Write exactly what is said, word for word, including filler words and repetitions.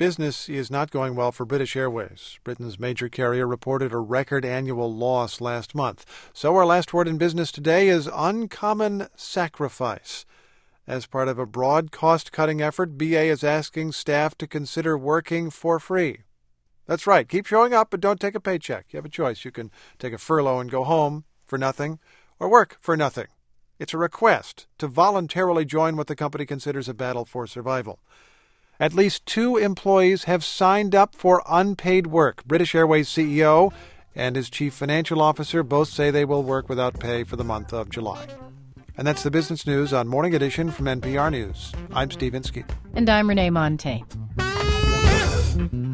Business is not going well for British Airways. Britain's major carrier reported a record annual loss last month. So our last word in business today is uncommon sacrifice. As part of a broad cost-cutting effort, B A is asking staff to consider working for free. That's right. Keep showing up, but don't take a paycheck. You have a choice. You can take a furlough and go home for nothing, or work for nothing. It's a request to voluntarily join what the company considers a battle for survival. At least two employees have signed up for unpaid work. British Airways C E O and his chief financial officer both say they will work without pay for the month of July. And that's the business news on Morning Edition from N P R News. I'm Steve Inskeep. And I'm Renee Montagne.